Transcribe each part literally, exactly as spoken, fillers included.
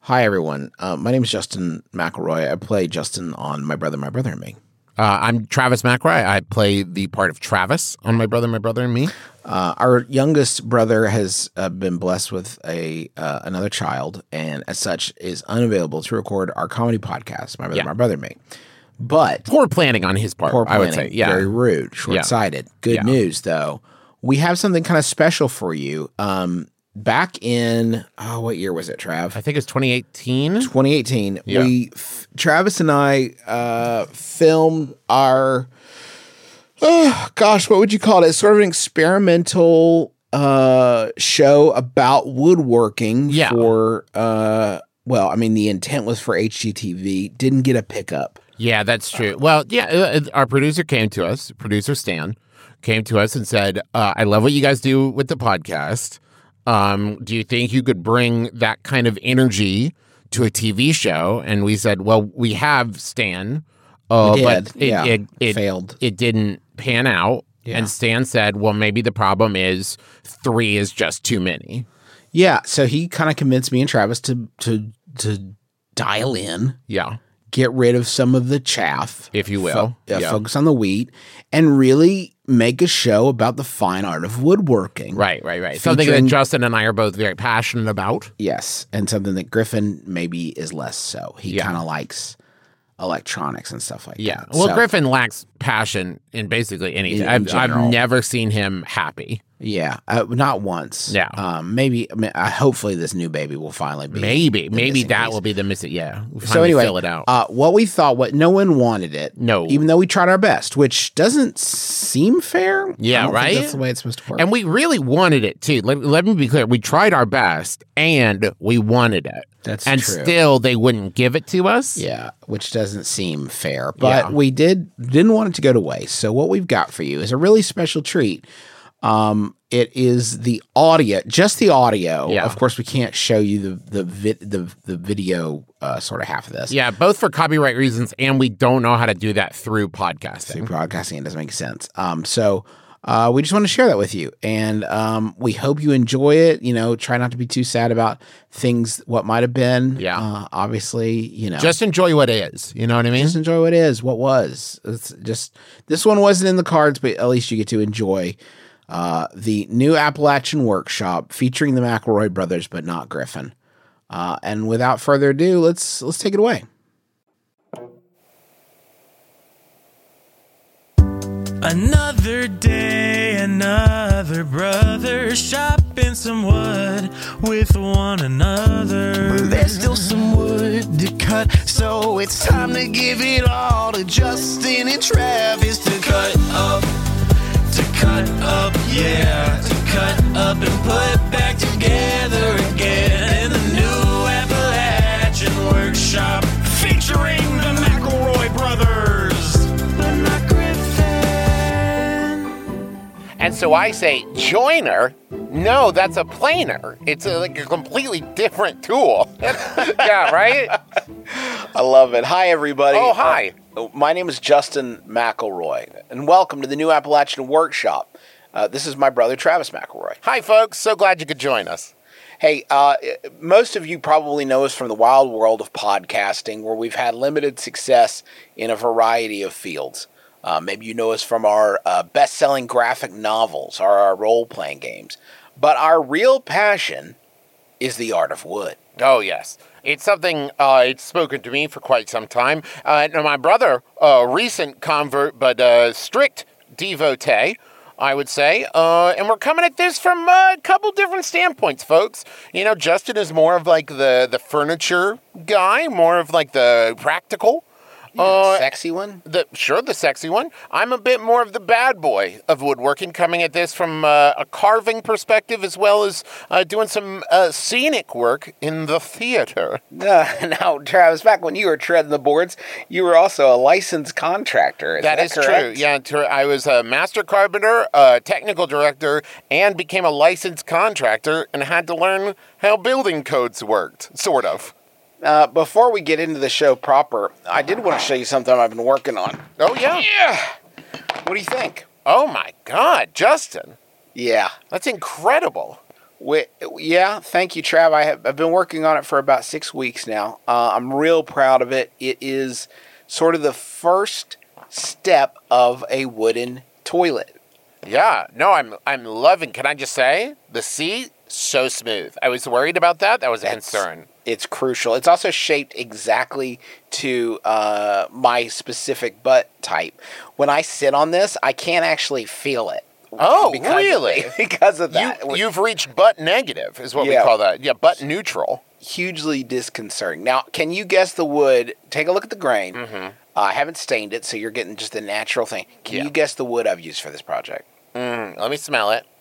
Hi, everyone. Uh, my name is Justin McElroy. I play Justin on My Brother, My Brother and Me. Uh, I'm Travis McElroy. I play the part of Travis on My Brother, My Brother and Me. Uh, our youngest brother has uh, been blessed with a uh, another child, and as such is unavailable to record our comedy podcast, My Brother, Yeah. My Brother and Me. But Poor planning on his part, poor planning, I would say. Yeah. very rude, short-sighted. Good Yeah. news, though. We have something kind of special for you. Um, back in, oh, what year was it, Trav? I think it's twenty eighteen. twenty eighteen. Yeah. We, f- Travis and I uh, filmed our, oh, gosh, what would you call it? It's sort of an experimental uh, show about woodworking Yeah. for, uh, well, I mean, the intent was for H G T V. Didn't get a pickup. Yeah, that's true. Well, yeah, uh, our producer came to us, producer Stan, came to us and said, uh, I love what you guys do with the podcast. Um, do you think you could bring that kind of energy to a T V show? And we said, well, we have Stan, uh, We but did. it, Yeah. it, it Failed. It didn't pan out. Yeah. And Stan said, well, maybe the problem is three is just too many. Yeah, so he kind of convinced me and Travis to to to dial in, Yeah, get rid of some of the chaff, if you will. Fo- uh, Yeah. focus on the wheat, and really make a show about the fine art of woodworking. Right, right, right. Something Featuring- that Justin and I are both very passionate about. Yes, and something that Griffin maybe is less so. He Yeah. kind of likes electronics and stuff like Yeah. that. Well, So, Griffin lacks passion in basically anything. In- in I've, I've general. never seen him happy. Yeah, uh, not once. Yeah. Um, maybe. I mean, uh, hopefully, this new baby will finally be. Maybe, the maybe missing that piece. will be the missing. Yeah. We'll So finally anyway, fill it out. Uh, what we thought, what no one wanted it. No. even though we tried our best, which doesn't seem fair. Yeah, I don't think right? that's the way it's supposed to work. And we really wanted it too. Let, let me be clear. We tried our best and we wanted it. That's and true. still they wouldn't give it to us. Yeah, which doesn't seem fair, but Yeah. we did didn't want it to go to waste. So what we've got for you is a really special treat. Um, it is the audio, just the audio. Yeah. Of course, we can't show you the the vi- the, the video uh, sort of half of this. Yeah, both for copyright reasons and we don't know how to do that through podcasting. Broadcasting it doesn't make sense. Um, so uh, we just want to share that with you, and um, we hope you enjoy it. You know, try not to be too sad about things what might have been. Yeah. uh, obviously, you know, Just enjoy what is. You know what I mean? just enjoy what is, what was. It's just this one wasn't in the cards, but at least you get to enjoy uh, the new Appalachian Workshop featuring the McElroy brothers, but not Griffin. Uh, and without further ado, let's let's take it away. Another day, another brother chopping some wood with one another. But there's still some wood to cut, so it's time to give it all to Justin and Travis to cut up, To cut up, yeah, to cut up and put back together again in the new Appalachian Workshop featuring the McElroy brothers, but not Griffin. And so I say, joiner? No, that's a planer. It's a, like a completely different tool. Yeah, right? I love it. Hi, everybody. Oh, hi. Uh, my name is Justin McElroy, and welcome to the new Appalachian Workshop. Uh, this is my brother, Travis McElroy. Hi, folks. So glad you could join us. Hey, uh, most of you probably know us from the wild world of podcasting, where we've had limited success in a variety of fields. Uh, maybe you know us from our uh, best-selling graphic novels or our role-playing games. But our real passion is the art of wood. Oh, yes. It's something, uh, it's spoken to me for quite some time. Uh, now my brother, a recent convert, but a strict devotee, I would say. Uh, and we're coming at this from uh, a couple different standpoints, folks. You know, Justin is more of like the, the furniture guy, more of like the practical. Uh, Sexy one? The sure, the sexy one. I'm a bit more of the bad boy of woodworking, coming at this from uh, a carving perspective as well as uh, doing some uh, scenic work in the theater. Uh, now, Travis, back when you were treading the boards, you were also a licensed contractor. Is that, that is correct? true. Yeah, ter- I was a master carpenter, a technical director, and became a licensed contractor and had to learn how building codes worked, sort of. Uh, before we get into the show proper, I did want to show you something I've been working on. Oh, yeah? Yeah. What do you think? Oh, my God, Justin. Yeah. That's incredible. We, yeah, thank you, Trav. I have, I've been working on it for about six weeks now. Uh, I'm real proud of it. It is sort of the first step of a wooden toilet. Yeah, no, I'm I'm loving. Can I just say the seat so smooth? I was worried about that. That was a That's- concern. It's crucial. It's also shaped exactly to uh, my specific butt type. When I sit on this, I can't actually feel it. Oh, because really? Of, because of that. You, you've reached butt negative, is what Yeah. we call that. Yeah, butt neutral. Hugely disconcerting. Now, can you guess the wood? Take a look at the grain. Mm-hmm. Uh, I haven't stained it, so you're getting just the natural thing. Can Yeah. you guess the wood I've used for this project? Mm, let me smell it.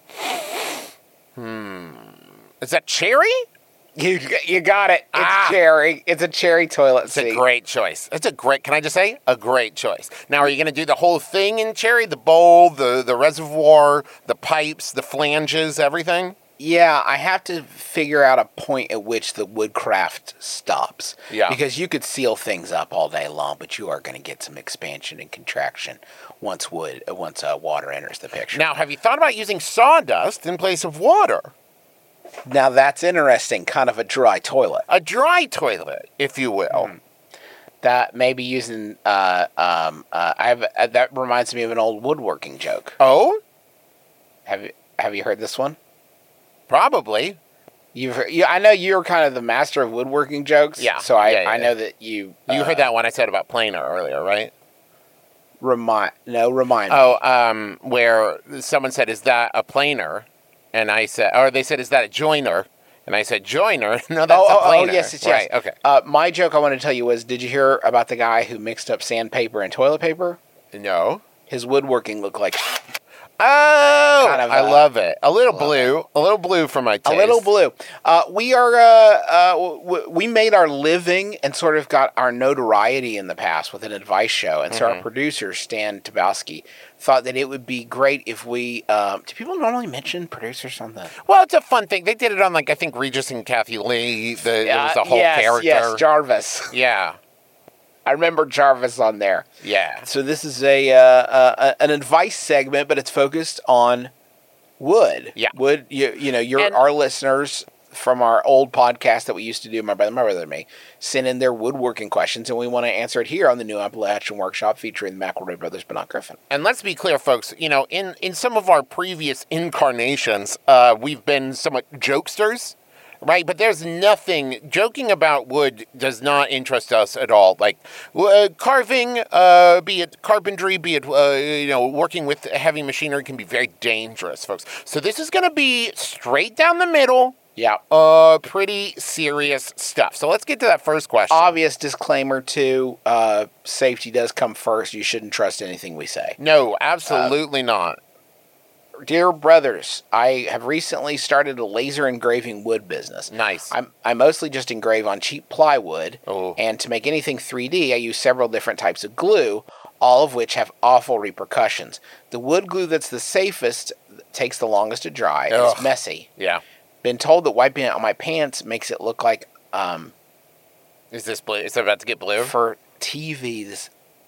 Hmm. Is that cherry? You you got it. It's Ah. cherry. It's a cherry toilet It's seat. a great choice. It's a great, can I just say, a great choice. Now, are you going to do the whole thing in cherry? The bowl, the, the reservoir, the pipes, the flanges, everything? Yeah, I have to figure out a point at which the woodcraft stops. Yeah. Because you could seal things up all day long, but you are going to get some expansion and contraction once wood, uh, once uh, water enters the picture. Now, have you thought about using sawdust in place of water? Now that's interesting. Kind of a dry toilet. A dry toilet, if you will. Hmm. That maybe using. Uh, um, uh, I have uh, that reminds me of an old woodworking joke. Oh, Have you Have you heard this one? probably. You've heard, you, I know you're kind of the master of woodworking jokes. Yeah. So I, Yeah, yeah, I know yeah. that you. You uh, heard that one I said about planer earlier, right? Remind no remind. me. Oh, um, where someone said, "Is that a planer?" And I said, or they said, "Is that a joiner?" And I said, "Joiner? No, that's oh, a oh, oh, planer." yes, yes, yes. Right, okay. Uh, my joke I wanted to tell you was: did you hear about the guy who mixed up sandpaper and toilet paper? No. His woodworking looked like Oh, Kind of, I uh, love it. A little love blue, a little blue for my a taste. little blue. Uh, we are uh, uh, w- we made our living and sort of got our notoriety in the past with an advice show, and so Mm-hmm. our producer Stan Tabowski thought that it would be great if we. Um, do people normally mention producers on the? Well, it's a fun thing. They did it on, like, I think Regis and Kathy Lee. The, there was a Uh, whole yes, character. Yes, Jarvis. yeah, I remember Jarvis on there. yeah. So this is a uh, uh, an advice segment, but it's focused on wood. Yeah. Wood. You you know your And- our listeners from our old podcast that we used to do, my brother, my brother, and me, send in their woodworking questions, and we want to answer it here on the New Appalachian Workshop featuring the McElroy brothers, but not Griffin. And let's be clear, folks. You know, in, in some of our previous incarnations, uh, we've been somewhat jokesters, right? But there's nothing, joking about wood does not interest us at all. Like uh, carving, uh, be it carpentry, be it, uh, you know, working with heavy machinery can be very dangerous, folks. So this is going to be straight down the middle, Yeah. uh, pretty serious stuff. So let's get to that first question. Obvious disclaimer too. Uh, safety does come first. You shouldn't trust anything we say. no, absolutely not. Dear brothers, I have recently started a laser engraving wood business. Nice. I'm, I mostly just engrave on cheap plywood, Oh. and to make anything three D, I use several different types of glue, all of which have awful repercussions. The wood glue that's the safest takes the longest to dry. and Ugh. It's messy. Yeah. Been told that wiping it on my pants makes it look like um, Is this blue? Is it about to get blue? for T V. This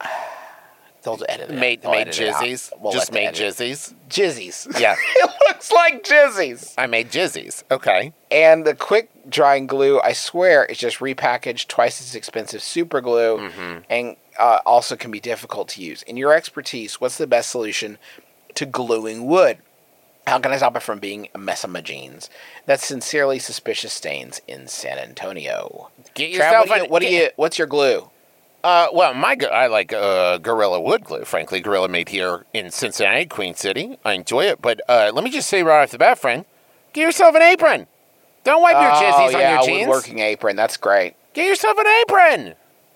they'll edit it. Made They'll made edit it out. jizzies. We'll Just let them made edit it. jizzies. Jizzies. Yeah. It looks like jizzies. I made jizzies. Okay. And the quick drying glue, I swear, is just repackaged, twice as expensive super glue, Mm-hmm. and uh, also can be difficult to use. In your expertise, what's the best solution to gluing wood? How can I stop it from being a mess of my jeans? That's sincerely suspicious stains in San Antonio. Get Trav, yourself what do you, an- what do you? What's your glue? Uh, well, my gu- I like uh, Gorilla wood glue. Frankly, Gorilla made here in Cincinnati, Queen City. I enjoy it, but uh, let me just say right off the bat, friend, get yourself an apron. Don't wipe your oh jizzies yeah, on your jeans. woodworking apron. That's great. Get yourself an apron.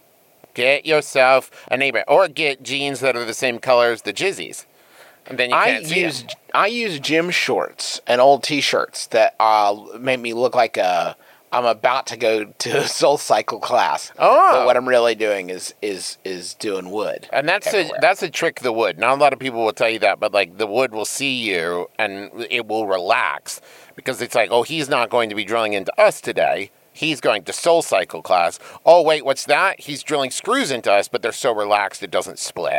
Get yourself an apron, or get jeans that are the same color as the jizzies, and then you I can't see use it. I use gym shorts and old T-shirts that uh, make me look like a I'm about to go to a Soul Cycle class. Oh. But what I'm really doing is is is doing wood. And that's a everywhere. that's a trick of the wood. Not a lot of people will tell you that, but like the wood will see you and it will relax because it's like, oh, he's not going to be drilling into us today. He's going to Soul Cycle class. Oh, wait, what's that? He's drilling screws into us, but they're so relaxed it doesn't split.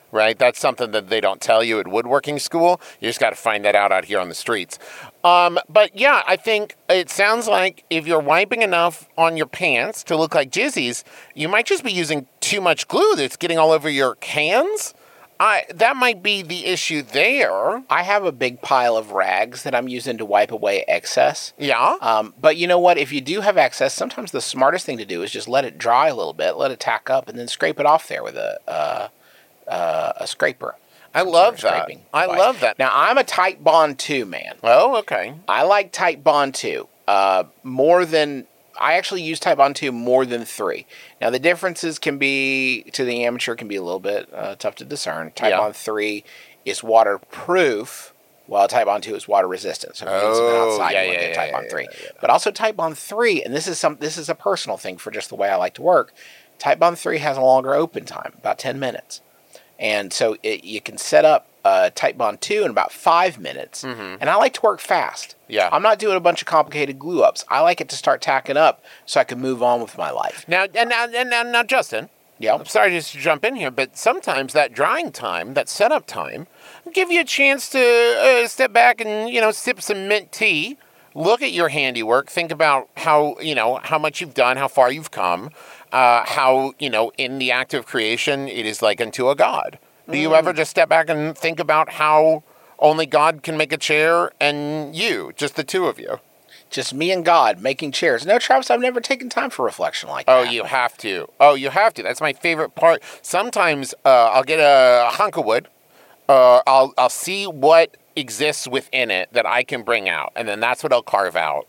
right? That's something that they don't tell you at woodworking school. You just got to find that out out here on the streets. Um, but yeah, I think it sounds like if you're wiping enough on your pants to look like jizzies, you might just be using too much glue that's getting all over your hands. I, that might be the issue there. I have a big pile of rags that I'm using to wipe away excess. Yeah. Um, but you know what? If you do have excess, sometimes the smartest thing to do is just let it dry a little bit, let it tack up, and then scrape it off there with a uh, uh, a scraper. I love that. I love that. Now, I'm a Type Bond two man. Oh, okay. I like Type Bond two uh, more than... I actually use Type Bond two more than three. Now, the differences can be, to the amateur, can be a little bit uh, tough to discern. Type Yeah. Bond three is waterproof, while Type Bond two is water resistant. So if you're using it Oh, outside, yeah, you want to yeah, get Type yeah, Bond yeah, three. yeah, yeah. But also Type Bond three, and this is some this is a personal thing for just the way I like to work. Type Bond three has a longer open time, about ten minutes. And so it, you can set up uh, Type Bond two in about five minutes. Mm-hmm. And I like to work fast. Yeah. I'm not doing a bunch of complicated glue ups. I like it to start tacking up so I can move on with my life. Now, and now, and now, now, Justin. Yeah. I'm sorry just to jump in here, but sometimes that drying time, that setup time, will give you a chance to uh, step back and, you know, sip some mint tea, look at your handiwork, think about how, you know, how much you've done, how far you've come, uh, how, you know, in the act of creation, it is like unto a god. Do you ever just step back and think about how only God can make a chair and you, just the two of you? Just me and God making chairs. No, Travis, I've never taken time for reflection like Oh, that. you have to. Oh, you have to. That's my favorite part. Sometimes uh, I'll get a hunk of wood. Uh, I'll I'll see what exists within it that I can bring out, and then that's what I'll carve out.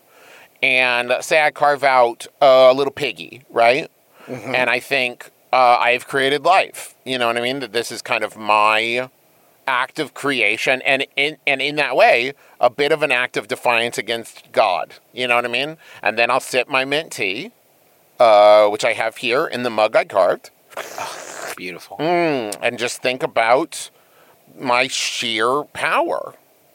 And say I carve out a little piggy, right? Mm-hmm. And I think uh, I've created life. You know what I mean? That this is kind of my act of creation, and in and in that way, a bit of an act of defiance against God. You know what I mean? And then I'll sip my mint tea, uh, which I have here in the mug I carved. Oh, beautiful. Mm, and just think about my sheer power.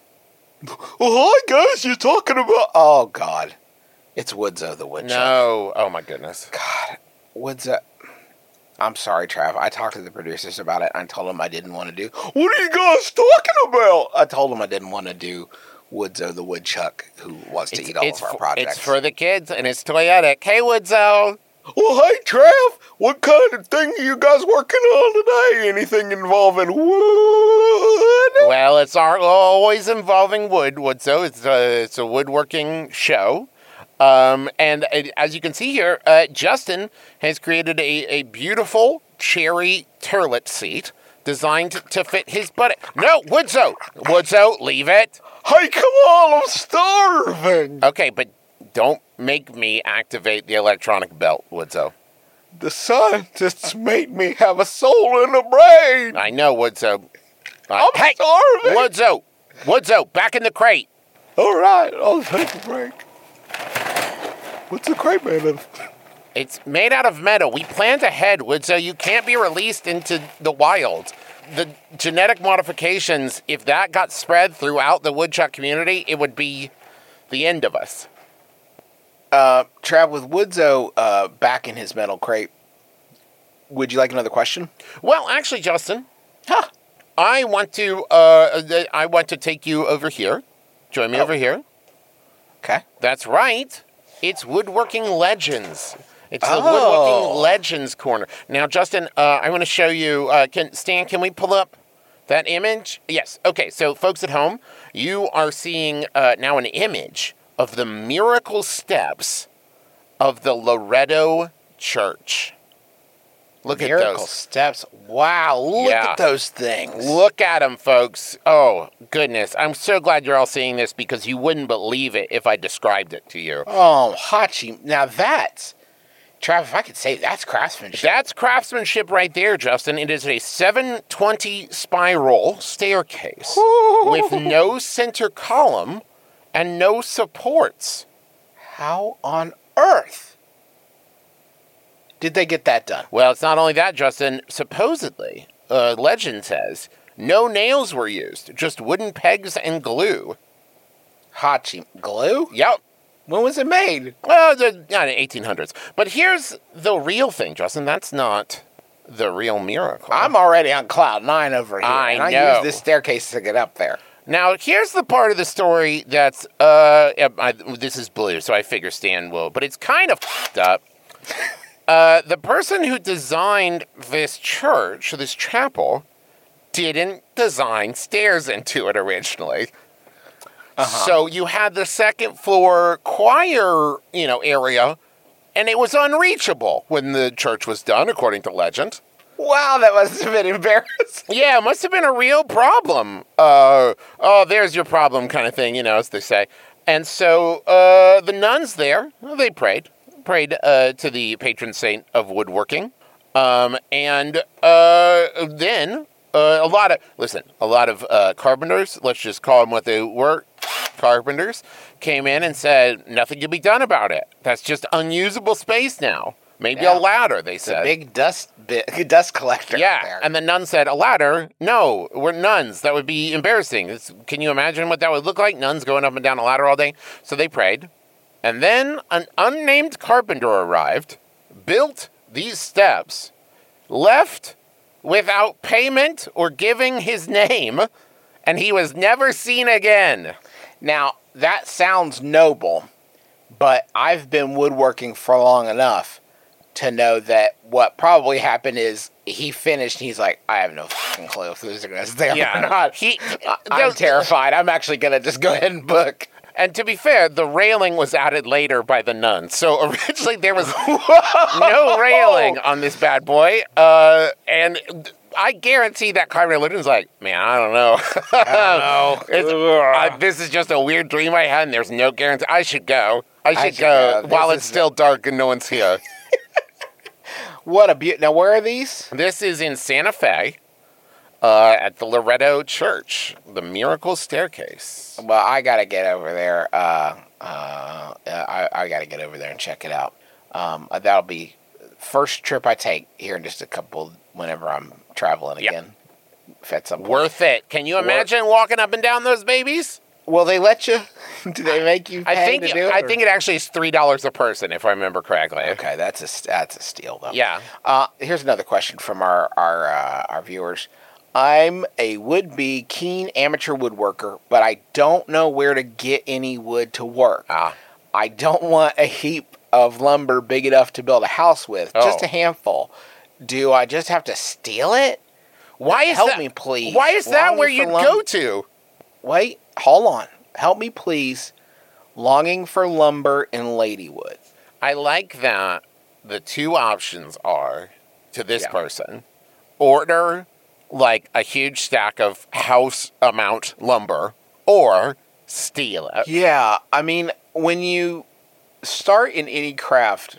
Oh, hi, guys. You're talking about... Oh, God. It's Woodzo the Woodchuck. No. Oh, my goodness. God. Woodzo... I'm sorry, Trav. I talked to the producers about it. I told them I didn't want to do... What are you guys talking about? I told them I didn't want to do Woodzo the Woodchuck, who wants to It's, eat all it's of our for, projects. it's for the kids, and it's toyetic. Hey, Woodzo. Well, hey, Trav. What kind of thing are you guys working on today? Anything involving wood? Well, it's our, always involving wood, Woodzo. It's a, it's a woodworking show. Um, and uh, as you can see here, uh, Justin has created a, a beautiful cherry turlet seat designed to, to fit his butt. No, Woodzo! Woodzo, leave it. Hey, come on. I'm starving. Okay, but don't make me activate the electronic belt, Woodzo. The scientists made me have a soul in a brain. I know, Woodzo. Uh, I'm hey, starving. Woodzo! Woodzo, back in the crate. All right, I'll take a break. What's the crate made of? It's made out of metal. We planned ahead, Woodzo. You can't be released into the wild. The genetic modifications, if that got spread throughout the woodchuck community, it would be the end of us. Uh, Trav, with Woodzo uh, back in his metal crate, would you like another question? Well, actually, Justin, Huh. I want to. Uh, th- I want to take you over here. Join me Oh. over here. Okay. That's right. It's Woodworking Legends. It's the Oh. Woodworking Legends corner. Now, Justin, uh, I want to show you. Uh, can Stan? Can we pull up that image? Yes. Okay. So, folks at home, you are seeing uh, now an image of the miracle steps of the Loretto Church. Look Miracle at those. steps. Wow, look Yeah. at those things. Look at them, folks. Oh, goodness. I'm so glad you're all seeing this because you wouldn't believe it if I described it to you. Oh, Hachi. Now that's... Trav, if I could say that's craftsmanship. That's craftsmanship right there, Justin. It is a seven twenty spiral staircase with no center column and no supports. How on earth did they get that done? Well, it's not only that, Justin. Supposedly, uh, legend says, no nails were used, just wooden pegs and glue. Hachi. Glue? Yep. When was it made? Well, the uh, eighteen hundreds. But here's the real thing, Justin. That's not the real miracle. I'm already on cloud nine over here. I and I know. use this staircase to get up there. Now, here's the part of the story that's, uh, I, this is blue, so I figure Stan will, but it's kind of f***ed up. Uh, the person who designed this church, this chapel, didn't design stairs into it originally. Uh-huh. So you had the second floor choir, you know, area, and it was unreachable when the church was done, according to legend. Wow, that must have been embarrassing. Yeah, it must have been a real problem. Uh, oh, there's your problem kind of thing, you know, as they say. And so uh, the nuns there, well, they prayed, prayed uh, to the patron saint of woodworking. Um, and uh, then uh, a lot of, listen, a lot of uh, carpenters, let's just call them what they were, carpenters, came in and said, nothing can be done about it. That's just unusable space now. Maybe Yeah. a ladder, they It's said. a big dust bit, dust collector. Yeah, there. and the nun said, a ladder? No, we're nuns. That would be embarrassing. It's, can you imagine what that would look like? Nuns going up and down a ladder all day? So they prayed. And then an unnamed carpenter arrived, built these steps, left without payment or giving his name, and he was never seen again. Now, that sounds noble, but I've been woodworking for long enough to know that what probably happened is he finished and he's like, I have no fucking clue if these are going to stay Yeah. or not. He- I- I'm terrified. I'm actually going to just go ahead and book. And to be fair, the railing was added later by the nuns. So originally there was no railing on this bad boy. Uh, and I guarantee that carpenter looked and was like, man, I don't know. I don't know. I, this is just a weird dream I had, and there's no guarantee. I should go. I should, I should go, go. while This it's is still dark and no one's here. What a beaut. Now, where are these? This is in Santa Fe uh, at the Loretto Church, the Miracle Staircase. Well, I got to get over there. Uh, uh, I, I got to get over there and check it out. Um, that'll be first trip I take here in just a couple, whenever I'm traveling Yep. again. If at some point. Worth it. Can you imagine walking up and down those babies? Will they let you? Do they make you pay I think to do it? I or- think it actually is three dollars a person, if I remember correctly. Okay, that's a that's a steal though. Yeah. Uh, here's another question from our our uh, our viewers. I'm a would-be keen amateur woodworker, but I don't know where to get any wood to work. Ah. I don't want a heap of lumber big enough to build a house with. Just Oh. a handful. Do I just have to steal it? Why is Help that, me, please. Why is that Longing where for you'd lum- go to? Wait, hold on. Help me, please. Longing for lumber in Ladywood. I like that the two options are to this Yeah. person order like a huge stack of house amount lumber or steal it. Yeah, I mean, when you start in any craft,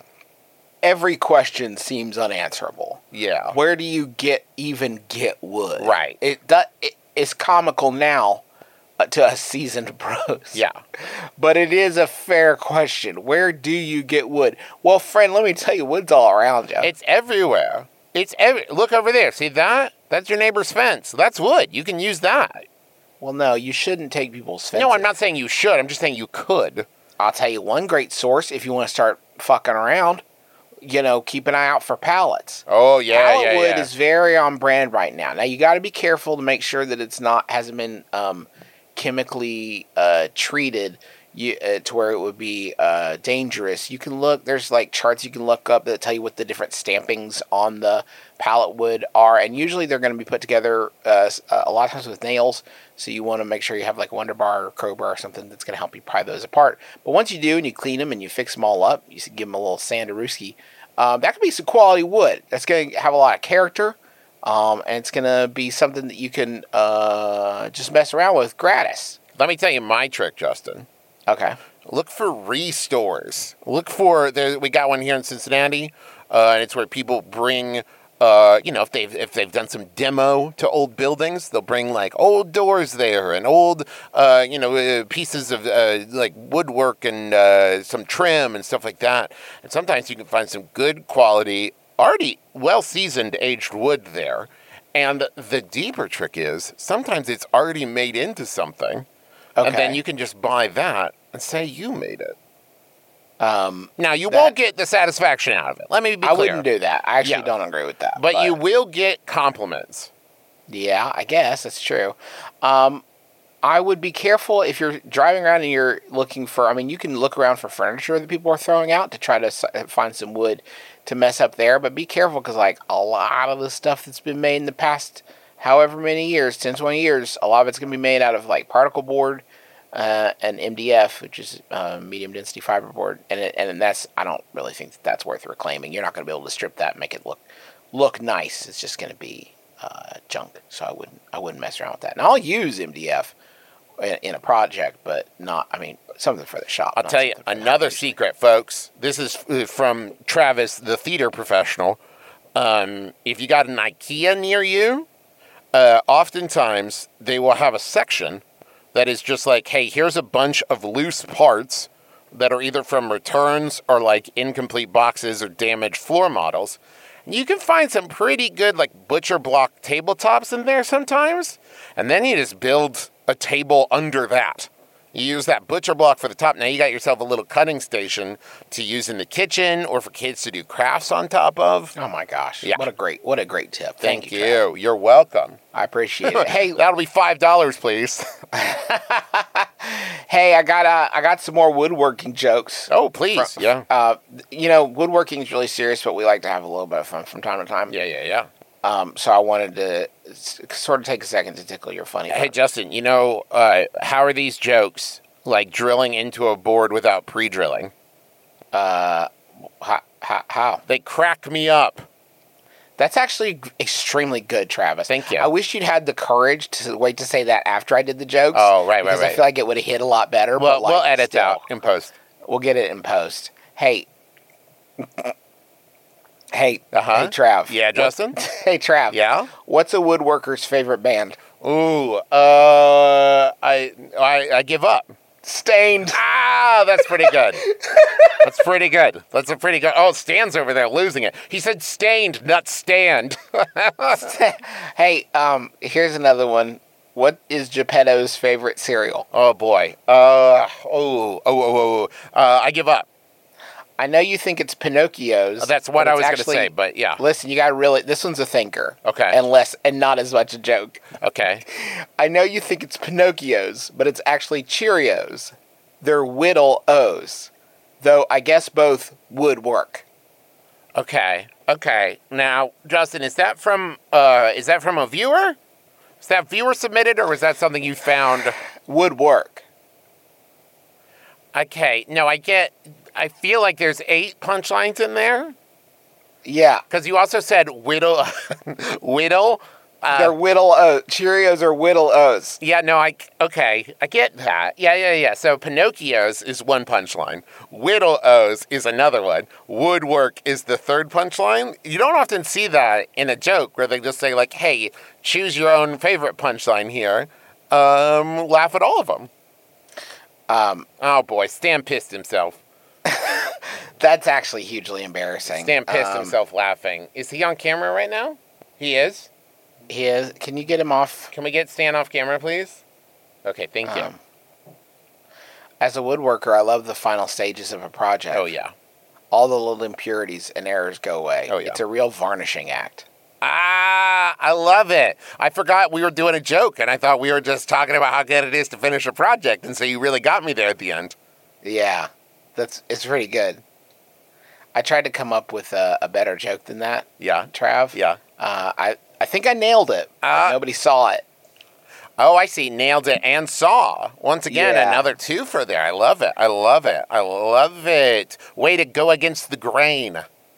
every question seems unanswerable. Yeah. Where do you get even get wood? Right. It, do, it it's comical now uh, to us seasoned pros. Yeah. But it is a fair question. Where do you get wood? Well, friend, let me tell you, wood's all around you. It's everywhere. It's every look over there. See that? That's your neighbor's fence. That's wood. You can use that. well, no, you shouldn't take people's fences. No, I'm not saying you should. I'm just saying you could. I'll tell you one great source if you want to start fucking around. You know, keep an eye out for pallets. Oh yeah, Pallet yeah, wood yeah. is very on brand right now. Now you got to be careful to make sure that it's not hasn't been um, chemically uh, treated you, uh, to where it would be uh, dangerous. You can look. There's like charts you can look up that tell you what the different stampings on the pallet wood are, and usually they're going to be put together uh, s- uh, a lot of times with nails. So you want to make sure you have like a Wonder Bar or crowbar or something that's going to help you pry those apart. But once you do and you clean them and you fix them all up, you s- give them a little Sandarooski. Um, that could be some quality wood. That's going to have a lot of character, um, and it's going to be something that you can uh, just mess around with gratis. Let me tell you my trick, Justin. Okay. Look for restores. Look for there. We got one here in Cincinnati, uh, and it's where people bring. Uh, you know, if they've if they've done some demo to old buildings, they'll bring like old doors there and old, uh, you know, uh, pieces of uh, like woodwork and uh, some trim and stuff like that. And sometimes you can find some good quality, already well seasoned aged wood there. And the deeper trick is sometimes it's already made into something, and then Okay. you can just buy that and say you made it. Um, Now, you that- won't get the satisfaction out of it. Let me be I clear. wouldn't do that. I actually Yeah. don't agree with that. But you will get compliments. Yeah, I guess that's true. Um, I would be careful if you're driving around and you're looking for. I mean, you can look around for furniture that people are throwing out to try to s- find some wood to mess up there. But be careful because, like, a lot of the stuff that's been made in the past, however many years, ten, twenty years, a lot of it's going to be made out of like particle board uh, and M D F, which is uh, medium density fiber board, and it, and that's I don't really think that that's worth reclaiming. You're not going to be able to strip that and make it look look nice. It's just going to be uh, junk. So I wouldn't I wouldn't mess around with that. And I'll use M D F in, in a project, but not. I mean, something for the shop. I'll not tell you something for the another house. secret, folks. This is uh, from Travis, the theater professional. Um, if you got an IKEA near you, uh, oftentimes they will have a section that is just like, hey, here's a bunch of loose parts that are either from returns or like incomplete boxes or damaged floor models. And you can find some pretty good like butcher block tabletops in there sometimes. And then you just build a table under that. You use that butcher block for the top. Now you got yourself a little cutting station to use in the kitchen or for kids to do crafts on top of. Oh my gosh! Yeah. What a great what a great tip. Thank, Thank, you. you. Trav. You're welcome. I appreciate it. Hey, That'll be five dollars, please. hey, I got uh, I got some more woodworking jokes. Oh, please. Yeah. Uh, you know, woodworking is really serious, but we like to have a little bit of fun from time to time. Yeah, yeah, yeah. Um, so I wanted to s- sort of take a second to tickle your funny. Hey, bone. Justin, you know, uh, how are these jokes like drilling into a board without pre-drilling? Uh, how, how, how? They crack me up. That's actually extremely good, Travis. Thank you. I wish you'd had the courage to wait to say that after I did the jokes. Oh, right, right, because I right. feel like it would have hit a lot better. Well, but like, we'll edit still, out in post. We'll get it in post. Hey. Hey, Uh-huh. hey, Trav. Yeah, Justin? Hey, Trav. Yeah? What's a woodworker's favorite band? Ooh, uh, I, I, I give up. Stained. Ah, that's pretty good. That's pretty good. That's a pretty good. Oh, Stan's over there losing it. He said stained, not stand. Hey, um, here's another one. What is Geppetto's favorite cereal? Oh boy. Uh, oh, oh, oh, oh. Uh, I give up. I know you think it's Pinocchio's. That's what but I it's was going to actually- say, but yeah. Listen, you got to really. This one's a thinker. Okay. And less, and not as much a joke. Okay. I know you think it's Pinocchio's, but it's actually Cheerios. They're Whittle O's, though I guess both would work. Okay. Okay. Now, Justin, is that from uh is that from a viewer? Is that viewer submitted or was that something you found? Would work. Okay. No, I get I feel like there's eight punchlines in there Yeah. cuz you also said whittle whittle uh, They're Whittle O's. Cheerios are Whittle O's. yeah, no, I okay, I get that. Yeah, yeah, yeah. So Pinocchio's is one punchline. Whittle O's is another one. Woodwork is the third punchline. You don't often see that in a joke where they just say like, "Hey, choose your own favorite punchline here." Um, laugh at all of them. Um, Oh boy, Stan pissed himself. that's actually hugely embarrassing. Stan pissed Um, himself laughing. Is he on camera right now? He is. He is. Can you get him off? Can we get Stan off camera, please? Okay, thank you. Um, As a woodworker, I love the final stages of a project. Oh yeah. All the little impurities and errors go away. Oh, yeah. It's a real varnishing act. Ah, I love it. I forgot we were doing a joke, and I thought we were just talking about how good it is to finish a project, and so you really got me there at the end. Yeah, that's it's pretty good. I tried to come up with a, a better joke than that, Yeah, Trav. yeah. Uh, I I think I nailed it. but Ah. nobody saw it. Oh, I see. Nailed it and saw. Once again, Yeah. another two for there. I love it. I love it. I love it. Way to go against the grain.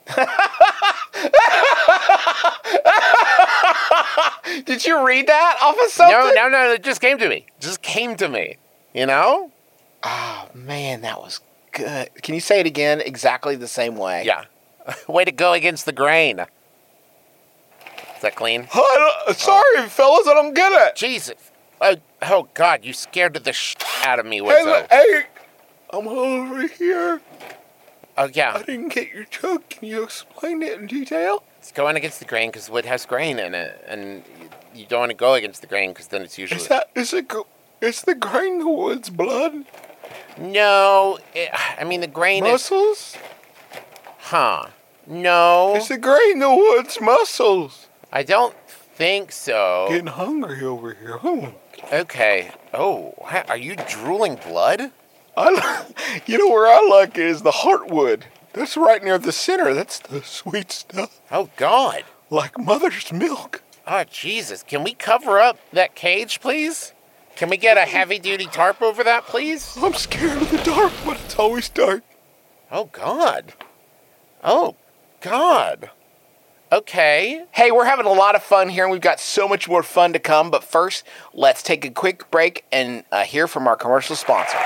Did you read that off of something? No, no, no. It just came to me. It just came to me. You know? Oh man, that was good. Can you say it again exactly the same way? Yeah. Way to go against the grain. Is that clean? sorry, fellas, I don't get it. Jesus. Oh, oh God, you scared the sh out of me, Wizzo. hey, I'm over here. Oh, yeah. didn't get your joke. Can you explain it in detail? It's going against the grain because wood has grain in it. And you- you don't want to go against the grain because then it's usually... that is it? Is the grain the wood's blood? No, it, I mean the grain Mussels? is... Huh. No, It's the grain the woods mussels. I don't think so. Getting hungry over here. Hmm. Okay. Oh, ha- are you drooling blood? I, li- you know where I like it is the heartwood. That's right near the center. That's the sweet stuff. Oh, God. Like mother's milk. Oh, Jesus. Can we cover up that cage, please? Can we get a heavy-duty tarp over that, please? I'm scared of the dark, but it's always dark. Oh, God. Oh, God. Okay. Hey, we're having a lot of fun here, and we've got so much more fun to come. But first, let's take a quick break and uh, hear from our commercial sponsors.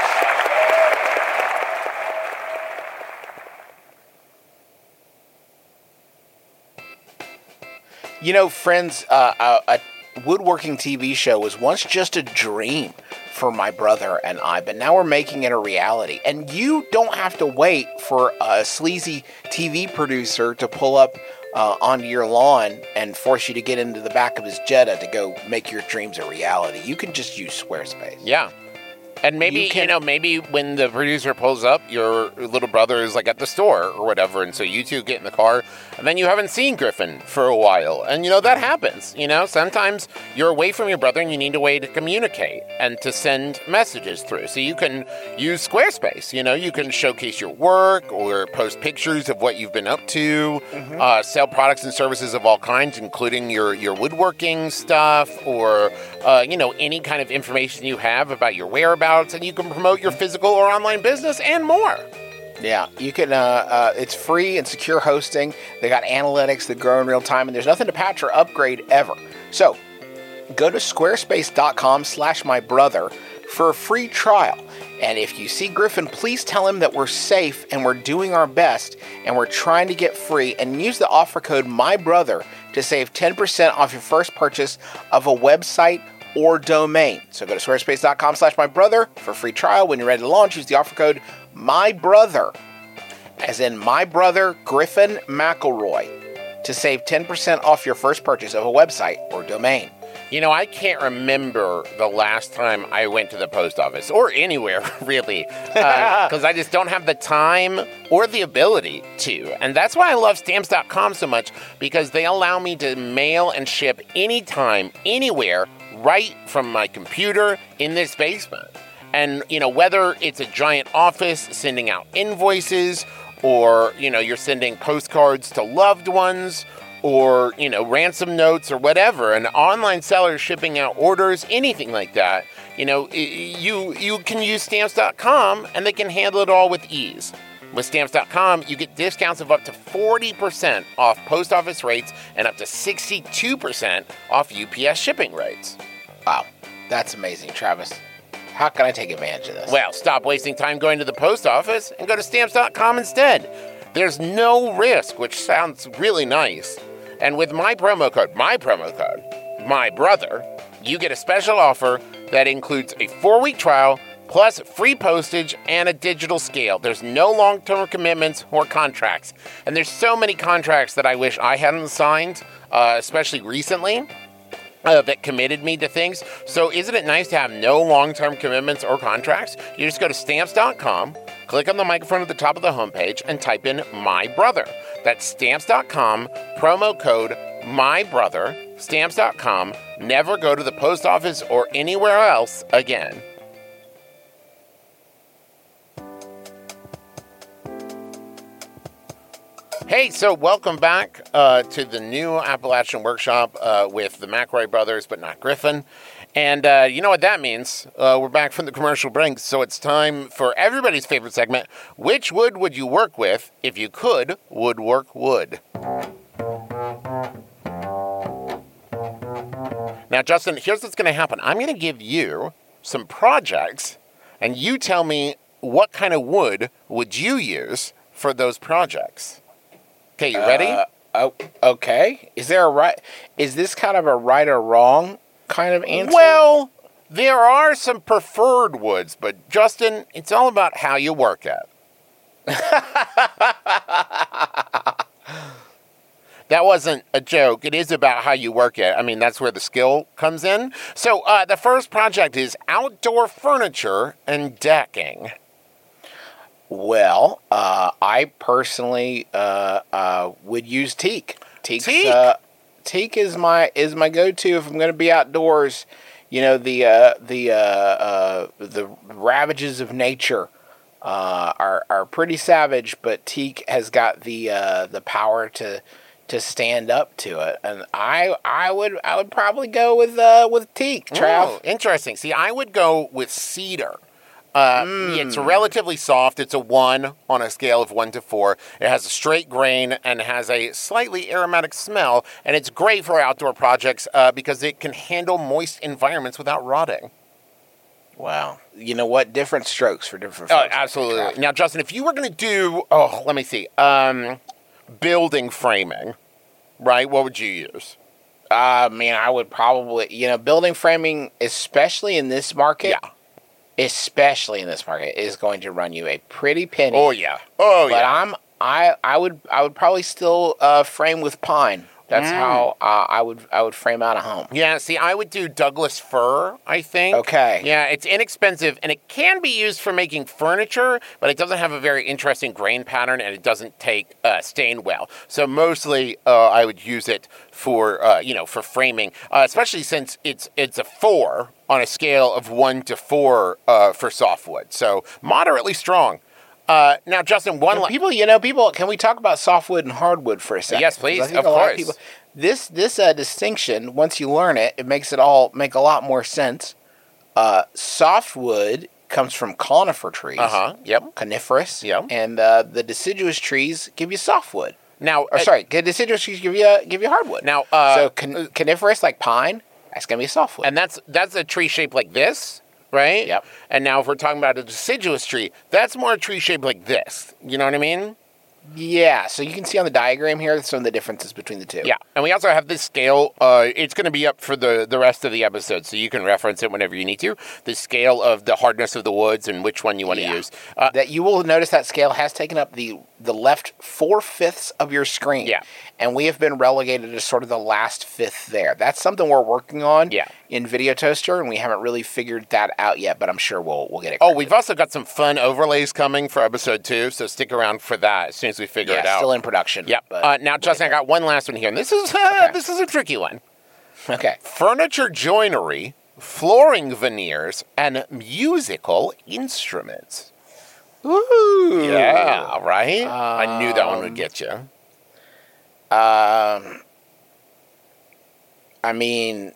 You know, friends, uh, a, a woodworking T V show was once just a dream for my brother and I, but now we're making it a reality. And you don't have to wait for a sleazy T V producer to pull up uh, onto your lawn and force you to get into the back of his Jetta to go make your dreams a reality. You can just use Squarespace. Yeah. And maybe, You you, can- know, maybe when the producer pulls up, your little brother is like at the store or whatever. And so you two get in the car and then you haven't seen Griffin for a while. And, you know, that happens. You know, sometimes you're away from your brother and you need a way to communicate and to send messages through. So you can use Squarespace. You know, you can showcase your work or post pictures of what you've been up to, Mm-hmm. uh, sell products and services of all kinds, including your, your woodworking stuff or, uh, you know, any kind of information you have about your whereabouts. And you can promote your physical or online business and more. Yeah, you can. Uh, uh, it's free and secure hosting. They got analytics that grow in real time, and there's nothing to patch or upgrade ever. So, go to squarespace.com slash my brother for a free trial. And if you see Griffin, please tell him that we're safe and we're doing our best and we're trying to get free. And use the offer code MYBROTHER to save ten percent off your first purchase of a website or domain. So go to squarespace.com slash my brother for a free trial. When you're ready to launch, use the offer code MYBROTHER, as in my brother Griffin McElroy, to save ten percent off your first purchase of a website or domain. You know, I can't remember the last time I went to the post office or anywhere, really, because I just don't have the time or the ability to. And that's why I love stamps dot com so much, because they allow me to mail and ship anytime, anywhere, right from my computer in this basement. And, you know, whether it's a giant office sending out invoices or, you know, you're sending postcards to loved ones or, you know, ransom notes or whatever, an online seller shipping out orders, anything like that, you know, you you can use stamps dot com and they can handle it all with ease. With stamps dot com, you get discounts of up to forty percent off post office rates and up to sixty-two percent off U P S shipping rates. Wow, that's amazing, Travis. How can I take advantage of this? Well, stop wasting time going to the post office and go to stamps dot com instead. There's no risk, which sounds really nice. And with my promo code, my promo code, my brother, you get a special offer that includes a four-week trial plus free postage and a digital scale. There's no long-term commitments or contracts. And there's so many contracts that I wish I hadn't signed, uh, especially recently. Uh, that committed me to things. So isn't it nice to have no long-term commitments or contracts? You just go to stamps dot com, click on the microphone at the top of the homepage, and type in My Brother. That's stamps dot com, promo code My Brother, stamps dot com. Never go to the post office or anywhere else again. Hey, so welcome back uh, to the new Appalachian Workshop uh, with the McElroy brothers, but not Griffin. And uh, you know what that means. Uh, we're back from the commercial break, so it's time for everybody's favorite segment. Which wood would you work with if you could woodwork wood? Now, Justin, here's what's going to happen. I'm going to give you some projects, and you tell me what kind of wood would you use for those projects. Okay, you ready? Uh, oh, okay. Is there a right? Is this kind of a right or wrong kind of answer? Well, there are some preferred woods, but Justin, it's all about how you work at. That wasn't a joke. It is about how you work at. I mean, that's where the skill comes in. So uh, the first project is outdoor furniture and decking. Well, uh, I personally uh, uh, would use teak. Teak's, Teak? Uh, teak is my is my go-to if I'm going to be outdoors. You know, the uh, the uh, uh, the ravages of nature uh, are are pretty savage, but teak has got the uh, the power to to stand up to it, and I I would I would probably go with uh, with teak. Trav. Oh, interesting. See, I would go with cedar. Uh, It's relatively soft. It's a one on a scale of one to four. It has a straight grain and has a slightly aromatic smell, and it's great for outdoor projects uh, because it can handle moist environments without rotting. Wow. You know what? Different strokes for different Oh, folks. absolutely. Now, Justin, if you were going to do, oh, let me see, um, building framing, right? What would you use? Uh, man, I would probably, you know, building framing, especially in this market, Yeah. especially in this market, is going to run you a pretty penny. Oh yeah. Oh but yeah. I'm, I, I would, I would probably still uh, frame with pine. That's Mm. how uh, I would, I would frame out a home. Yeah, see, I would do Douglas fir, I think. Okay. Yeah, it's inexpensive, and it can be used for making furniture, but it doesn't have a very interesting grain pattern, and it doesn't take uh, stain well. So mostly, uh, I would use it for, uh, you know, for framing, uh, especially since it's it's a four on a scale of one to four uh, for softwood. So moderately strong. Uh, now, Justin, one And la- people, you know, people. Can we talk about softwood and hardwood for a second? Yes, 'Cause please, I think of a lot course. people, this this uh, distinction, once you learn it, it makes it all make a lot more sense. Uh, softwood comes from conifer trees. Uh huh. Yep. Coniferous. Yep. And uh, the deciduous trees give you softwood. Now, Or uh, sorry, the deciduous trees give you uh, give you hardwood. Now, uh, so con- coniferous like pine, that's gonna be softwood. and that's that's a tree shaped like this, right? Yep. And now, if we're talking about a deciduous tree, that's more a tree shaped like this. You know what I mean? yeah, so you can see on the diagram here some of the differences between the two. Yeah. And we also have this scale. Uh, it's going to be up for the, the rest of the episode, so you can reference it whenever you need to. The scale of the hardness of the woods and which one you want to Yeah. use. Uh, That you will notice that scale has taken up the the left four fifths of your screen. Yeah. And we have been relegated to sort of the last fifth there. That's something we're working on Yeah. in Video Toaster, and we haven't really figured that out yet, but I'm sure we'll we'll get it. oh, corrected. we've also got some fun overlays coming for episode two, so stick around for that as soon as we figure yeah, it out. still in production. Yep. but Uh, now, Justin, I got one last one here, and this is uh, Okay. this is a tricky one. okay. Furniture joinery, flooring veneers, and musical instruments. Ooh. Yeah, right? I knew that one would get you. Um. I mean,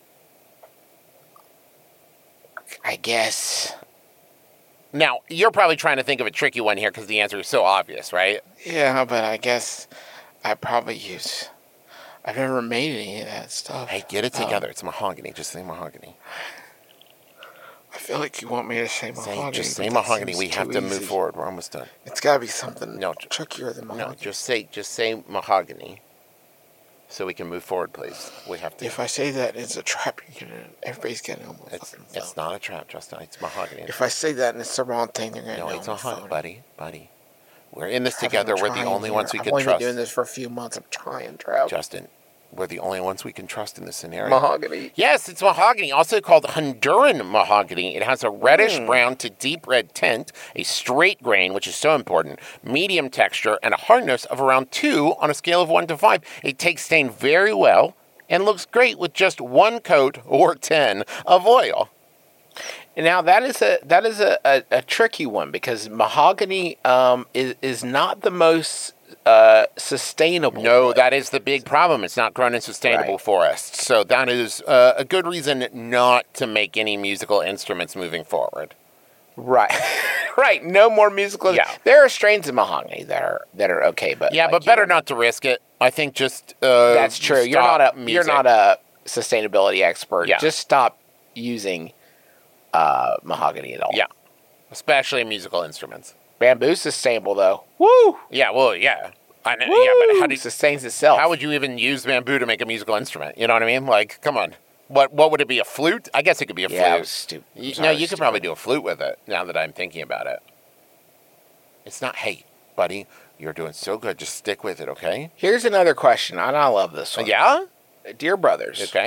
I guess. Now, you're probably trying to think of a tricky one here because the answer is so obvious, right? Yeah, but I guess I probably use. I've never made any of that stuff. Hey, get it Um, together. It's mahogany. Just say mahogany. I feel like you want me to say Say, mahogany. just but say that mahogany. seems We have too to move easy. forward. We're almost done. It's got to be something No, trickier than mahogany. No, just say just say mahogany, so we can move forward, please. We have to. If I say that it's a trap, you're gonna, everybody's gonna know my It's fucking it's phone. not a trap, Justin. It's mahogany. If I say that and it's the wrong thing, they're gonna No, know it's my a hunt, phone. buddy, buddy. We're in this Trav, I'm together. We're the trying only here. ones we I've can only trust. been doing this for a few months. I'm trying, Trav. Justin, we're the only ones we can trust in this scenario. Mahogany. Yes, it's mahogany, also called Honduran mahogany. It has a reddish Hmm. brown to deep red tint, a straight grain, which is so important, medium texture, and a hardness of around two on a scale of one to five. It takes stain very well and looks great with just one coat or ten of oil. Now that is a that is a, a, a tricky one because mahogany um, is is not the most uh, sustainable. No, wood. that is the big problem. It's not grown in sustainable Right. forests. So that is uh, a good reason not to make any musical instruments moving forward. right, right. No more musical. Yeah. There are strains of mahogany that are that are okay, but Yeah, like, but you better know, not to risk it. I think just uh, That's true. You're stop not a music. you're not a sustainability expert. Yeah. Just stop using uh, mahogany at all. Yeah, especially musical instruments. Bamboo's sustainable though. Woo! Yeah, well, yeah, I know. Yeah, but how do you, sustains itself? how would you even use bamboo to make a musical instrument? You know what I mean? Like, come on. What what would it be? A flute? I guess it could be a Yeah, it flute. was stupid. You, Sorry, no, you could stupid. probably do a flute with it. Now that I'm thinking about it, it's not. Hey, buddy, you're doing so good. Just stick with it, okay? Here's another question, and I love this one. Yeah. Dear brothers, Okay.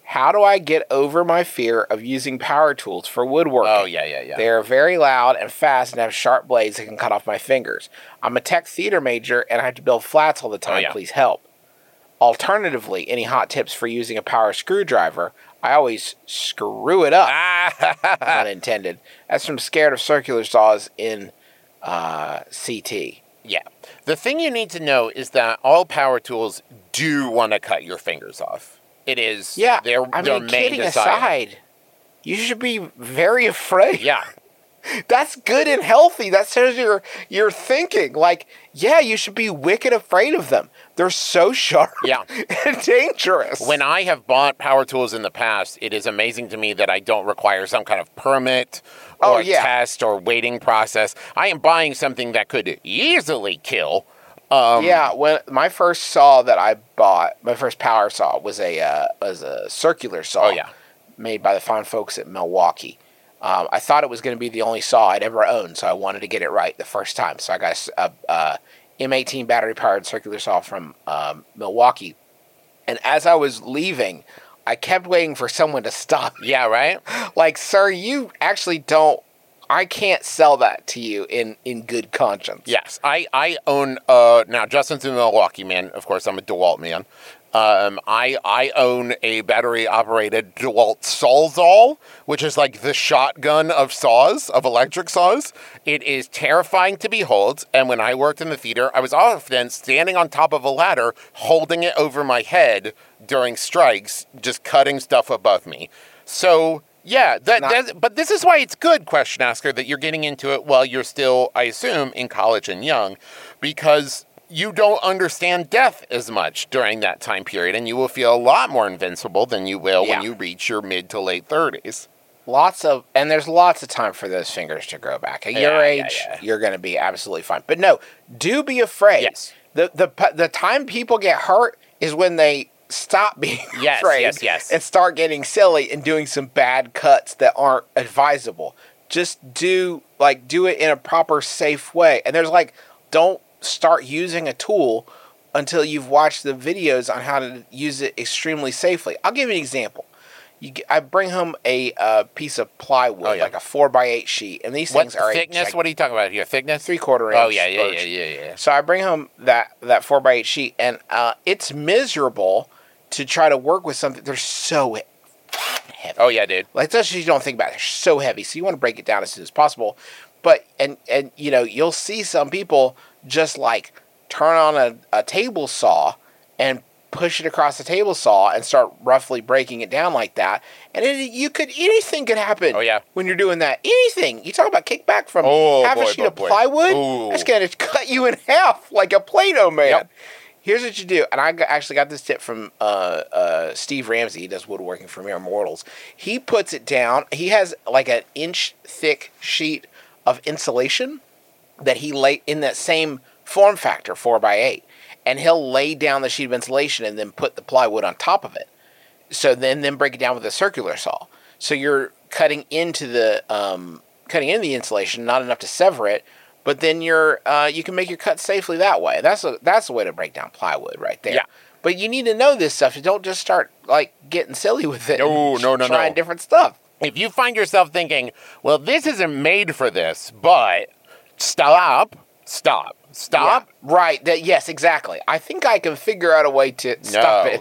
How do I get over my fear of using power tools for woodworking? Oh, yeah, yeah, yeah. They are very loud and fast and have sharp blades that can cut off my fingers. I'm a tech theater major and I have to build flats all the time. Oh, yeah. Please help. Alternatively, any hot tips for using a power screwdriver? I always screw it up. Unintended. That's from Scared of Circular Saws in uh, C T. Yeah. The thing you need to know is that all power tools do want to cut your fingers off. It is Yeah, their, I their mean, main kidding desire. aside, you should be very afraid. Yeah. That's good and healthy. That says you're you're thinking like, yeah, you should be wicked afraid of them. They're so sharp Yeah. and dangerous. When I have bought power tools in the past, it is amazing to me that I don't require some kind of permit Oh, or yeah. test or waiting process. I am buying something that could easily kill. Um, yeah, when my first saw that I bought, my first power saw was a uh, was a circular saw. Oh, yeah. Made by the fine folks at Milwaukee. Um, I thought it was going to be the only saw I'd ever owned, so I wanted to get it right the first time. So I got a, a, a M eighteen battery-powered circular saw from um, Milwaukee. And as I was leaving, I kept waiting for someone to stop me. Yeah, right? Like, sir, you actually don't, I can't sell that to you in, in good conscience. Yes. I, I own, uh, now Justin's a Milwaukee man. Of course, I'm a DeWalt man. Um, I I own a battery-operated DeWalt Sawzall, which is like the shotgun of saws, of electric saws. It is terrifying to behold, and when I worked in the theater, I was often standing on top of a ladder, holding it over my head during strikes, just cutting stuff above me. So, yeah, that, Not- that, but this is why it's good, question asker, that you're getting into it while you're still, I assume, in college and young, because you don't understand death as much during that time period, and you will feel a lot more invincible than you will Yeah. when you reach your mid to late thirties. Lots of, and there's lots of time for those fingers to grow back. At your Yeah, yeah, age, yeah. you're going to be absolutely fine. But no, do be afraid. Yes. The, the, the time people get hurt is when they stop being Yes, afraid yes, yes. and start getting silly and doing some bad cuts that aren't advisable. Just do, like, do it in a proper, safe way. And there's, like, don't start using a tool until you've watched the videos on how to use it extremely safely. I'll give you an example. You, get- I bring home a uh, piece of plywood, Oh, yeah. like a four by eight sheet, and these What things are thickness? a What are you talking about here? Thickness? three quarter inch. Oh, yeah, yeah, birch. yeah, yeah, yeah. So I bring home that that four by eight sheet, and uh, it's miserable to try to work with something. They're so he- heavy. Oh, yeah, dude. Like that's what you don't think about. They're so heavy, so you want to break it down as soon as possible. But and and you know you'll see some people just like turn on a, a table saw and push it across the table saw and start roughly breaking it down like that. And it, you could anything could happen. Oh, yeah. When you're doing that, anything. You talk about kickback from Oh, half boy, a sheet boy, of boy. plywood. Ooh. That's gonna cut you in half like a Play-Doh man. Yep. Here's what you do, and I got- actually got this tip from uh, uh, Steve Ramsey. He does woodworking for Mere Mortals. He puts it down. He has like an inch thick sheet of insulation that he lay in that same form factor, four by eight, and he'll lay down the sheet of insulation and then put the plywood on top of it. So then, then break it down with a circular saw. So you're cutting into the um, cutting into the insulation, not enough to sever it, but then you're uh, you can make your cut safely that way. That's a that's the way to break down plywood right there. Yeah. But you need to know this stuff. You don't just start like getting silly with it. No, and no, no, trying no. different stuff. If you find yourself thinking, well, this isn't made for this, but stop, stop, stop. Yeah, right. That yes, exactly. I think I can figure out a way to stop No. it.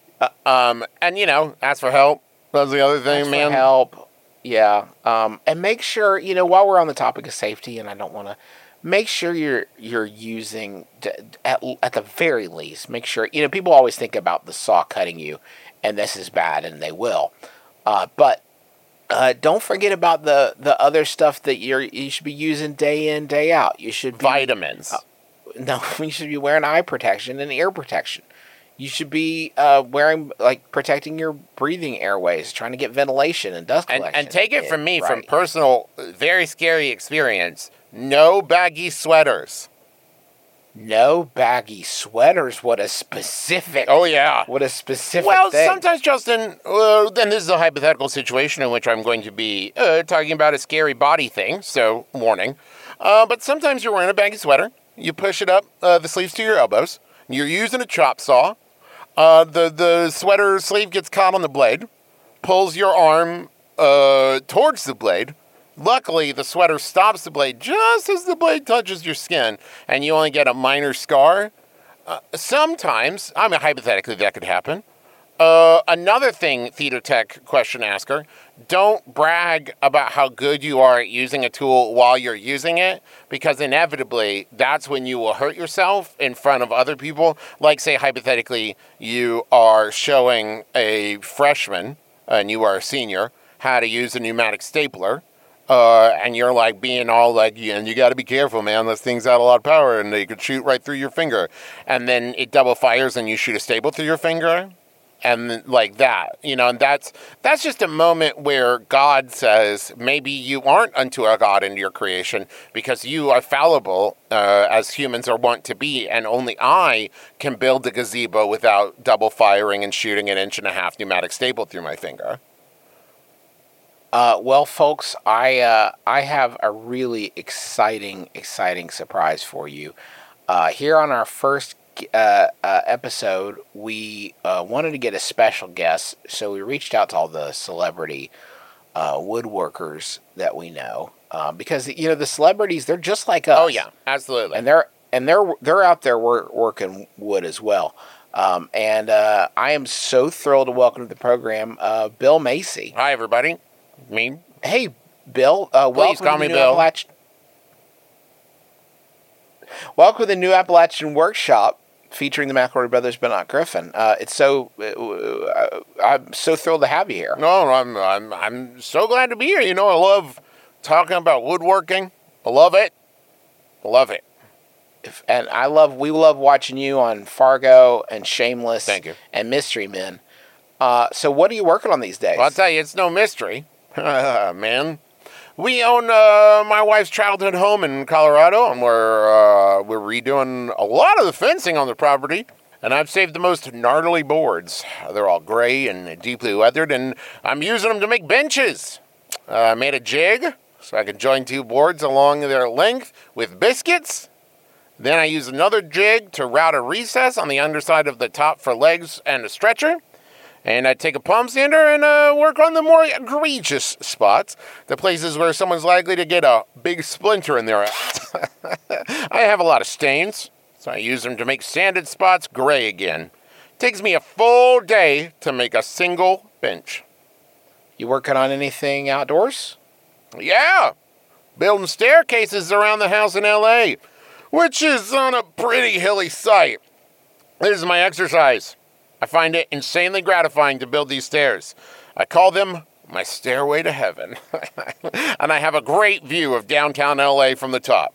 Um, and, you know, ask for help. That's the other thing, Ask for man. help. Yeah. Um, and make sure, you know, while we're on the topic of safety, and I don't want to, make sure you're you're using, d- at, at the very least, make sure, you know, people always think about the saw cutting you, and this is bad, and they will. Uh, but uh, don't forget about the, the other stuff that you're you should be using day in, day out. You should be, Vitamins. no, you should be wearing eye protection and ear protection. You should be uh, wearing, like, protecting your breathing airways, trying to get ventilation and dust and, collection. and take it from me, from Right. personal, very scary experience, no baggy sweaters. No baggy sweaters. What a specific. Oh, yeah. What a specific Well, thing. sometimes, Justin, uh, then this is a hypothetical situation in which I'm going to be uh, talking about a scary body thing, so warning. Uh, but sometimes you're wearing a baggy sweater. You push it up, uh, the sleeves to your elbows. You're using a chop saw. Uh, the, the sweater sleeve gets caught on the blade. pulls your arm uh, towards the blade. Luckily, the sweater stops the blade just as the blade touches your skin, and you only get a minor scar. Uh, sometimes, I mean, hypothetically, that could happen. Uh, another thing, Theater Tech question asker, don't brag about how good you are at using a tool while you're using it, because inevitably, that's when you will hurt yourself in front of other people. Like, say, hypothetically, you are showing a freshman, and you are a senior, how to use a pneumatic stapler. Uh, and you're like being all like, yeah, and you got to be careful, man. This thing's got a lot of power, and they could shoot right through your finger. And then it double fires, and you shoot a staple through your finger, and then, like that, you know. And that's that's just a moment where God says, maybe you aren't unto a God in your creation, because you are fallible, uh, as humans are wont to be, and only I can build a gazebo without double firing and shooting an inch and a half pneumatic staple through my finger. Uh, well, folks, I uh, I have a really exciting, exciting surprise for you. Uh, here on our first uh, uh, episode, we uh, wanted to get a special guest, so we reached out to all the celebrity uh, woodworkers that we know, uh, because you know the celebrities, they're just like us. Oh yeah, absolutely, and they're and they're they're out there wor- working wood as well. Um, and uh, I am so thrilled to welcome to the program uh, Bill Macy. Hi, everybody. Me? Hey, Bill. Uh, Please welcome call to the me new Bill. Appalachian... Welcome to the New Appalachian Workshop featuring the McElroy brothers, but not Griffin. Uh, it's so uh, I'm so thrilled to have you here. No, I'm I'm I'm so glad to be here. You know, I love talking about woodworking. I love it. I love it. If, and I love we love watching you on Fargo and Shameless. Thank you. And Mystery Men. Uh, so what are you working on these days? Well, I'll tell you, it's no mystery, man. We own uh, my wife's childhood home in Colorado, and we're uh, we're redoing a lot of the fencing on the property. And I've saved the most gnarly boards. They're all gray and deeply weathered, and I'm using them to make benches. Uh, I made a jig so I can join two boards along their length with biscuits. Then I use another jig to route a recess on the underside of the top for legs and a stretcher. And I take a palm sander and uh, work on the more egregious spots, the places where someone's likely to get a big splinter in their ass. I have a lot of stains, so I use them to make sanded spots gray again. It takes me a full day to make a single bench. You working on anything outdoors? Yeah, building staircases around the house in L A, which is on a pretty hilly site. This is my exercise. I find it insanely gratifying to build these stairs. I call them my stairway to heaven. And I have a great view of downtown L A from the top.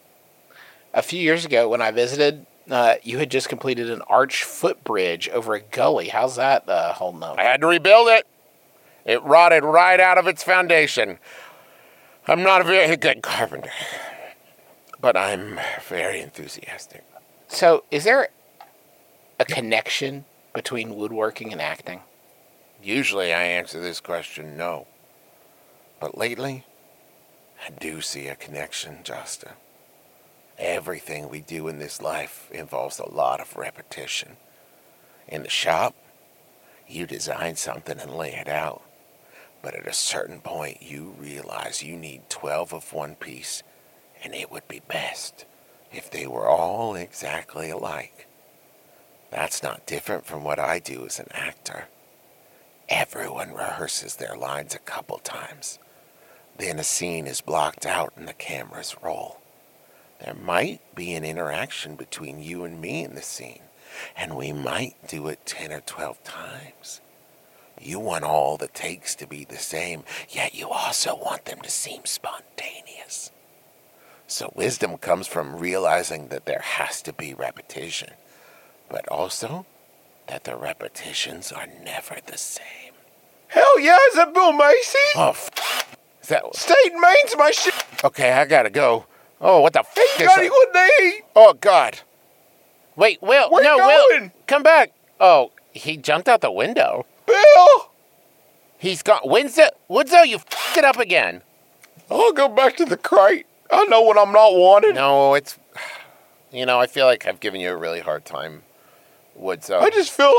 A few years ago when I visited, uh, you had just completed an arch footbridge over a gully. How's that uh, holding up? I had to rebuild it. It rotted right out of its foundation. I'm not a very good carpenter, but I'm very enthusiastic. So is there a connection between woodworking and acting? Usually I answer this question no. But lately, I do see a connection, Josta. Everything we do in this life involves a lot of repetition. In the shop, you design something and lay it out. But at a certain point, you realize you need twelve of one piece, and it would be best if they were all exactly alike. That's not different from what I do as an actor. Everyone rehearses their lines a couple times. Then a scene is blocked out and the cameras roll. There might be an interaction between you and me in the scene, and we might do it ten or twelve times. You want all the takes to be the same, yet you also want them to seem spontaneous. So wisdom comes from realizing that there has to be repetition, but also that the repetitions are never the same. Hell yeah, is that Bill Macy? Oh, f- is that... State and Main's my shit. Okay, I gotta go. Oh, what the f*** Hey, is got that? anyone to eat? Oh, God. Wait, Will. Where no, you Will. going? Come back. Oh, he jumped out the window. Bill! He's gone. Woodzo, Woodzo, you f***ed it up again. I'll go back to the crate. I know when I'm not wanted. No, it's... You know, I feel like I've given you a really hard time, Woodzo. I just feel like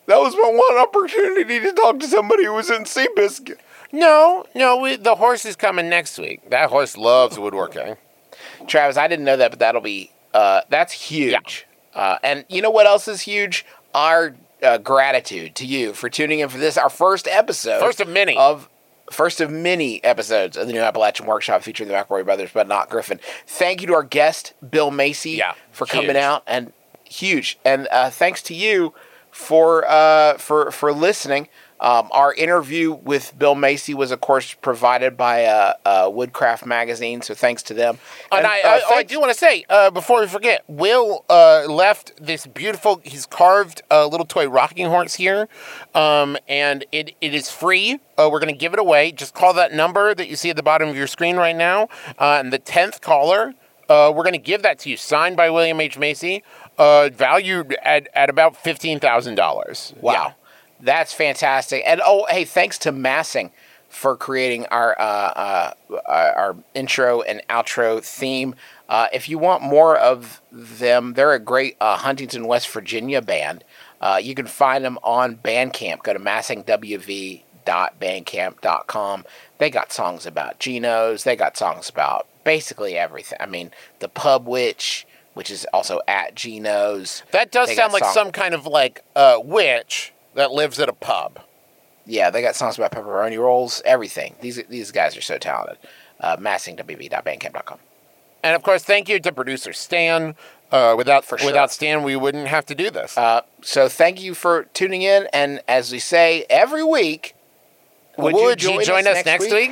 That was my one opportunity to talk to somebody who was in Seabiscuit. No, no, we, the horse is coming next week. That horse loves woodworking. Travis, I didn't know that, but that'll be, uh, that's huge. Yeah. Uh, and you know what else is huge? Our uh, gratitude to you for tuning in for this, our first episode. First of many. Of, first of many episodes of the New Appalachian Workshop featuring the McElroy brothers, but not Griffin. Thank you to our guest, Bill Macy, yeah, for huge. coming out. And huge. And uh, thanks to you for uh, for for listening. Um, our interview with Bill Macy was, of course, provided by uh, uh, Woodcraft Magazine, so thanks to them. And, and I, uh, I, I do want to say, uh, before we forget, Will uh, left this beautiful, he's carved a little toy rocking horse here, um, and it, it is free. Uh, we're going to give it away. Just call that number that you see at the bottom of your screen right now, uh, and the tenth caller, uh, we're going to give that to you, signed by William H. Macy, uh, valued at, at about fifteen thousand dollars. Wow. Yeah. That's fantastic. And, oh, hey, thanks to Massing for creating our uh, uh, our intro and outro theme. Uh, if you want more of them, they're a great uh, Huntington, West Virginia band. Uh, you can find them on Bandcamp. Go to massing w v dot bandcamp dot com. They got songs about Genos. They got songs about basically everything. I mean, the Pub Witch, which is also at Genos. That does They sound got like song- some kind of like uh, witch that lives at a pub. Yeah, they got songs about pepperoni rolls, everything. These these guys are so talented. Uh, massing w v dot bandcamp dot com. And of course, thank you to producer Stan. Uh, without For sure. without Stan, we wouldn't have to do this. Uh, so thank you for tuning in. And as we say every week, would, Would you join, us next week?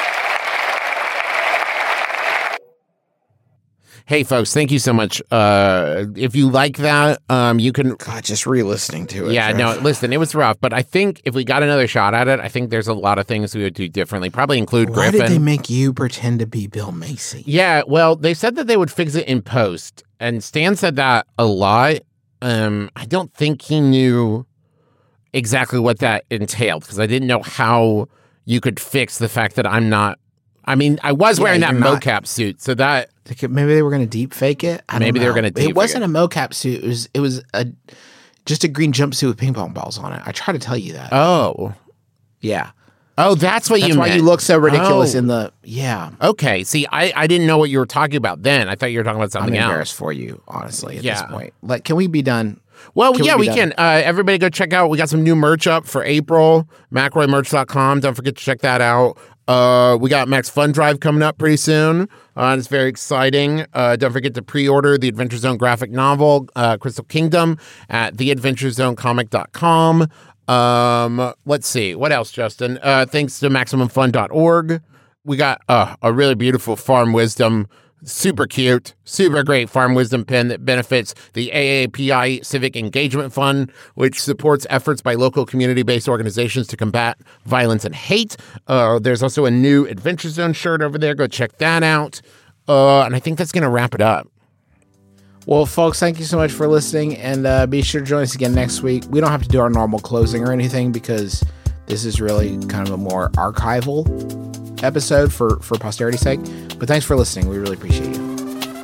Hey, folks, thank you so much. Uh, if you like that, um, you can... God, just re-listening to it. Yeah, Trev. no, listen, it was rough, but I think if we got another shot at it, I think there's a lot of things we would do differently. Probably include Why Griffin. did they make you pretend to be Bill Macy? Yeah, well, they said that they would fix it in post, and Stan said that a lot. Um, I don't think he knew exactly what that entailed, because I didn't know how you could fix the fact that I'm not... I mean, I was Yeah, wearing that you're not- mocap suit, so that... They could- Maybe they were going to deep fake it. I don't Maybe they were know. gonna deep It wasn't fake a mocap suit. It was. It was a just a green jumpsuit with ping pong balls on it. I try to tell you that. Oh. yeah. Oh, that's what That's you why meant. you look so ridiculous Oh. in the. Yeah. Okay, see, I, I didn't know what you were talking about then. I thought you were talking about I'm something embarrassed else. for you, honestly. At Yeah. this point, like, can we be done? Well, Can we yeah, be we done? can. Uh, everybody go check out. We got some new merch up for April. McElroy merch dot com. Don't forget to check that out. Uh, we got Max Fun Drive coming up pretty soon. Uh, it's very exciting. Uh, don't forget to pre-order the Adventure Zone graphic novel, uh, Crystal Kingdom, at the adventure zone comic dot com. Um, let's see. What else, Justin? Uh, thanks to maximum fun dot org. We got uh, a really beautiful Farm Wisdom, super cute, super great Farm Wisdom pin that benefits the A A P I Civic Engagement Fund, which supports efforts by local community-based organizations to combat violence and hate. Uh, there's also a new Adventure Zone shirt over there. Go check that out. Uh, and I think that's going to wrap it up. Well, folks, thank you so much for listening, and uh, be sure to join us again next week. We don't have to do our normal closing or anything because this is really kind of a more archival episode for, for posterity's sake. But thanks for listening. We really appreciate you.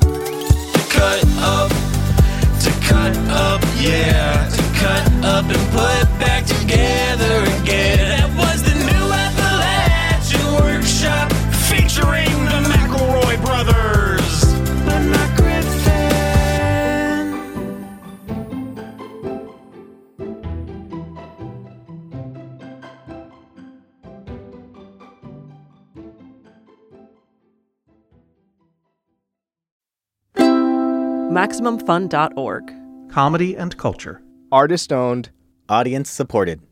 Cut up, to cut up, yeah, to cut up and put back together again. That was the new Appalachian Workshop featuring the McElroy brothers, but not Griffin. maximum fun dot org. Comedy and culture. Artist owned. Audience supported.